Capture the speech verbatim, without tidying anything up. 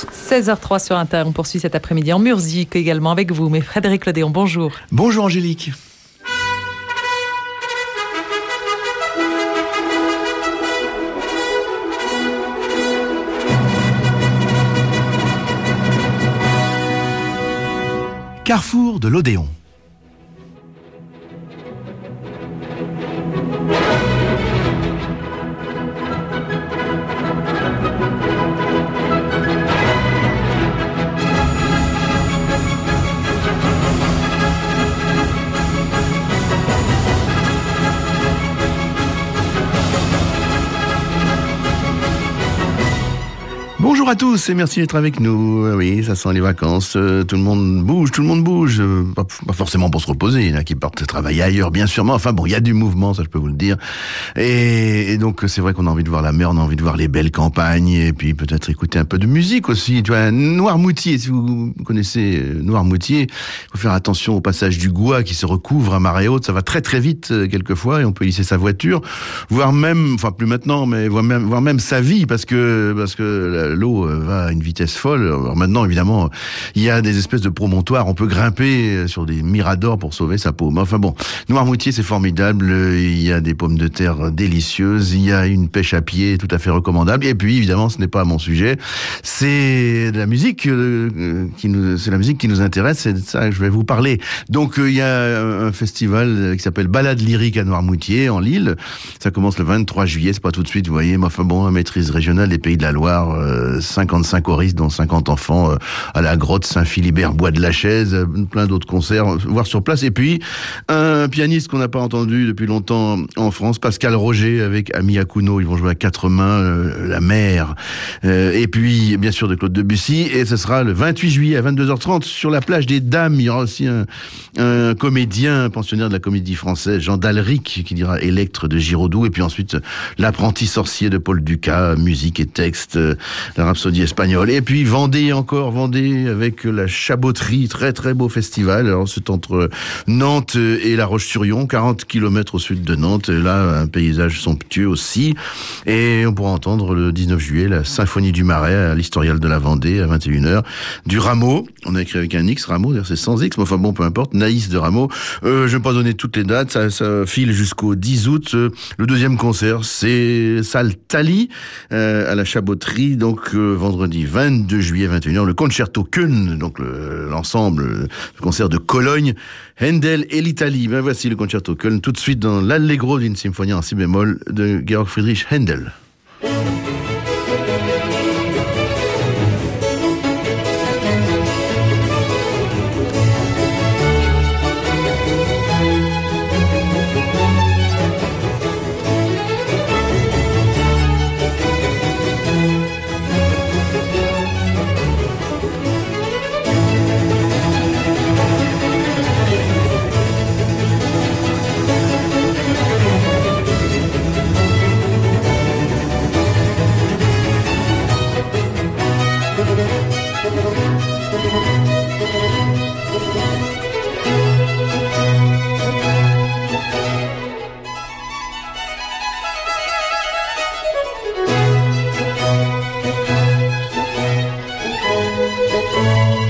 tous. seize heures zéro trois sur Inter, on poursuit cet après-midi en musique également avec vous. Mais Frédéric Lodéon, bonjour. Bonjour Angélique. Carrefour de l'Odéon. Bonjour à tous et merci d'être avec nous. Oui, ça sent les vacances, euh, tout le monde bouge, tout le monde bouge. Euh, pas, pas forcément pour se reposer, il y en a qui partent travailler ailleurs, bien sûr. Mais enfin bon, il y a du mouvement, ça je peux vous le dire. Et, et donc c'est vrai qu'on a envie de voir la mer, on a envie de voir les belles campagnes et puis peut-être écouter un peu de musique aussi. Tu vois, Noirmoutier, si vous connaissez Noirmoutier, il faut faire attention au passage du Goua qui se recouvre à marée haute. Ça va très très vite euh, quelquefois et on peut hisser sa voiture, voire même, enfin plus maintenant, mais voire même, voire même sa vie parce que parce que la, l'eau va à une vitesse folle. Alors maintenant, évidemment, il y a des espèces de promontoires. On peut grimper sur des miradors pour sauver sa peau. Mais enfin bon, Noirmoutier, c'est formidable. Il y a des pommes de terre délicieuses. Il y a une pêche à pied tout à fait recommandable. Et puis, évidemment, ce n'est pas mon sujet. C'est de la musique euh, qui nous, c'est la musique qui nous intéresse. C'est de ça que je vais vous parler. Donc, euh, il y a un festival qui s'appelle Balade lyrique à Noirmoutier, en Lille. Ça commence le vingt-trois juillet. C'est pas tout de suite, vous voyez. Mais enfin bon, maîtrise régionale des Pays de la Loire. Euh, cinquante-cinq choristes, dont cinquante enfants, euh, à la grotte Saint-Philibert, Bois de la Chaise, euh, plein d'autres concerts, euh, voir sur place. Et puis, un pianiste qu'on n'a pas entendu depuis longtemps en France, Pascal Roger, avec Ami Akuno. Ils vont jouer à quatre mains, euh, la mer. Euh, et puis, bien sûr, de Claude Debussy. Et ce sera le vingt-huit juillet à vingt-deux heures trente sur la plage des Dames. Il y aura aussi un, un comédien, pensionnaire de la Comédie Française, Jean Dalric, qui dira Électre de Giraudoux. Et puis ensuite, l'apprenti sorcier de Paul Dukas, musique et texte, euh, la Rhapsodie espagnole. Et puis Vendée encore, Vendée avec la Chaboterie, très très beau festival. Alors c'est entre Nantes et La Roche-sur-Yon, quarante kilomètres au sud de Nantes. Et là, un paysage somptueux aussi. Et on pourra entendre le dix-neuf juillet la Symphonie du Marais à l'Historial de la Vendée à vingt et une heures. Du Rameau, on a écrit avec un X, Rameau, d'ailleurs c'est sans X, mais enfin bon, peu importe, Naïs de Rameau. Euh, je vais pas donner toutes les dates, ça, ça file jusqu'au dix août. Euh, le deuxième concert, c'est Salle Thalie, euh, à la Chaboterie. Donc euh, vendredi vingt-deux juillet vingt et une heures, le Concerto Köln, donc le, l'ensemble, le concert de Cologne, Handel et l'Italie. Ben voici le Concerto Köln, tout de suite dans l'Allegro d'une symphonie en si bémol de Georg Friedrich Händel. Thank you.